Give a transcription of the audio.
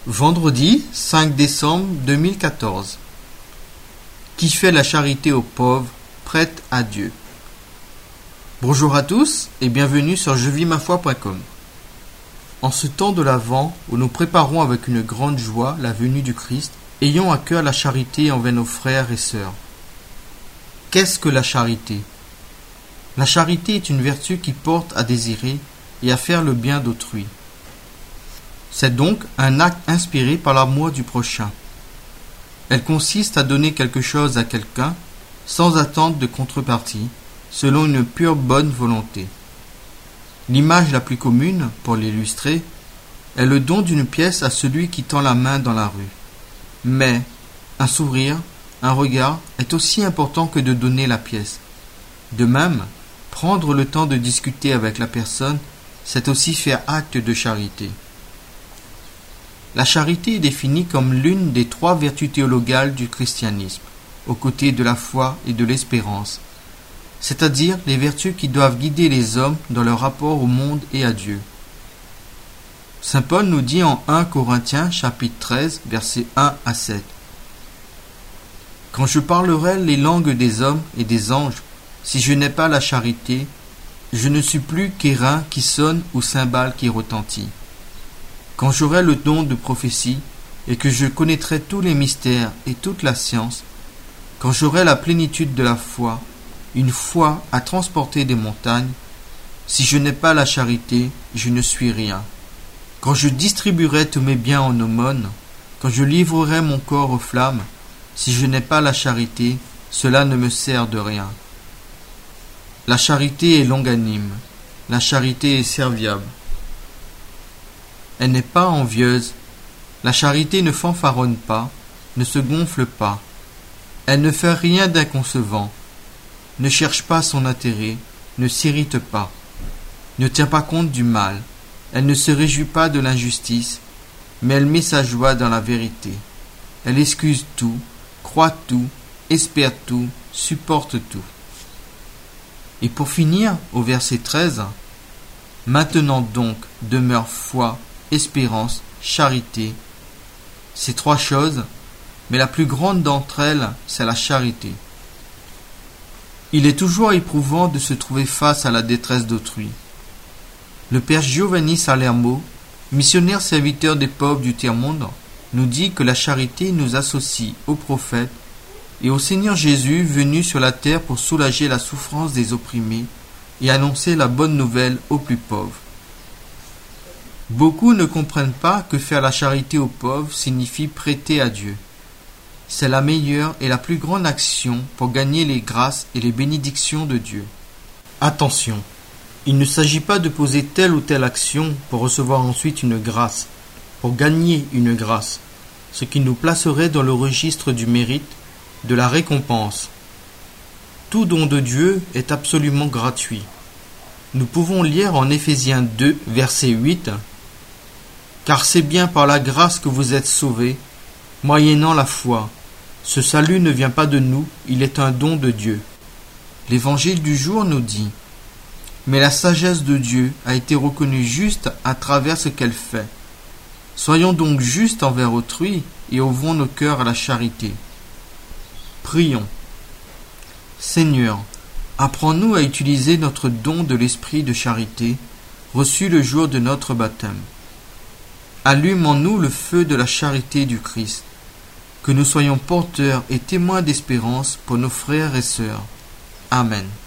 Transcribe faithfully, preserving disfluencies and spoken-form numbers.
Vendredi cinq décembre deux mille quatorze. Qui fait la charité aux pauvres, prête à Dieu. Bonjour à tous et bienvenue sur je vis ma foi point com. En ce temps de l'Avent où nous préparons avec une grande joie la venue du Christ, ayons à cœur la charité envers nos frères et sœurs. Qu'est-ce que la charité ? La charité est une vertu qui porte à désirer et à faire le bien d'autrui. C'est donc un acte inspiré par l'amour du prochain. Elle consiste à donner quelque chose à quelqu'un sans attente de contrepartie, selon une pure bonne volonté. L'image la plus commune, pour l'illustrer, est le don d'une pièce à celui qui tend la main dans la rue. Mais un sourire, un regard est aussi important que de donner la pièce. De même, prendre le temps de discuter avec la personne, c'est aussi faire acte de charité. La charité est définie comme l'une des trois vertus théologales du christianisme, aux côtés de la foi et de l'espérance, c'est-à-dire les vertus qui doivent guider les hommes dans leur rapport au monde et à Dieu. Saint Paul nous dit en premier Corinthiens chapitre treize, versets un à sept. « Quand je parlerai les langues des hommes et des anges, si je n'ai pas la charité, je ne suis plus qu'airain qui sonne ou cymbale qui retentit. Quand j'aurai le don de prophétie et que je connaîtrai tous les mystères et toute la science, quand j'aurai la plénitude de la foi, une foi à transporter des montagnes, si je n'ai pas la charité, je ne suis rien. Quand je distribuerai tous mes biens en aumône, quand je livrerai mon corps aux flammes, si je n'ai pas la charité, cela ne me sert de rien. La charité est longanime, la charité est serviable. Elle n'est pas envieuse, la charité ne fanfaronne pas, ne se gonfle pas. Elle ne fait rien d'inconcevant, ne cherche pas son intérêt, ne s'irrite pas, ne tient pas compte du mal, elle ne se réjouit pas de l'injustice, mais elle met sa joie dans la vérité. Elle excuse tout, croit tout, espère tout, supporte tout. Et pour finir, au verset treize, « Maintenant donc demeure foi, espérance, charité. » Ces trois choses, mais la plus grande d'entre elles, c'est la charité. Il est toujours éprouvant de se trouver face à la détresse d'autrui. Le père Giovanni Salermo, missionnaire serviteur des pauvres du tiers-monde, nous dit que la charité nous associe au prophète et au Seigneur Jésus venu sur la terre pour soulager la souffrance des opprimés et annoncer la bonne nouvelle aux plus pauvres. Beaucoup ne comprennent pas que faire la charité aux pauvres signifie prêter à Dieu. C'est la meilleure et la plus grande action pour gagner les grâces et les bénédictions de Dieu. Attention, il ne s'agit pas de poser telle ou telle action pour recevoir ensuite une grâce, pour gagner une grâce, ce qui nous placerait dans le registre du mérite, de la récompense. Tout don de Dieu est absolument gratuit. Nous pouvons lire en Éphésiens deux, verset huit, « Car c'est bien par la grâce que vous êtes sauvés, moyennant la foi. Ce salut ne vient pas de nous, il est un don de Dieu. » L'évangile du jour nous dit, « Mais la sagesse de Dieu a été reconnue juste à travers ce qu'elle fait. Soyons donc justes envers autrui et ouvrons nos cœurs à la charité. » Prions. Seigneur, apprends-nous à utiliser notre don de l'esprit de charité, reçu le jour de notre baptême. Allume en nous le feu de la charité du Christ, que nous soyons porteurs et témoins d'espérance pour nos frères et sœurs. Amen.